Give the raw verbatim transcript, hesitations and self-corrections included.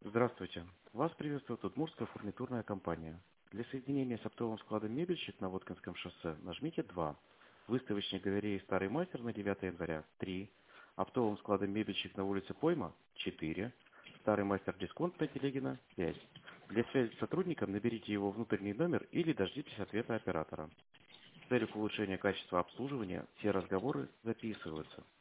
Здравствуйте. Вас приветствует Удмуртская фурнитурная компания. Для соединения с оптовым складом «Мебельщик» на Воткинском шоссе нажмите два. Выставочной галереи «Старый мастер» на девятое января три. Оптовым складом «Мебельщик» на улице Пойма четыре. Старый мастер «Дисконт» на Телегина пять. Для связи с сотрудником наберите его внутренний номер или дождитесь ответа оператора. В целях улучшения качества обслуживания все разговоры записываются.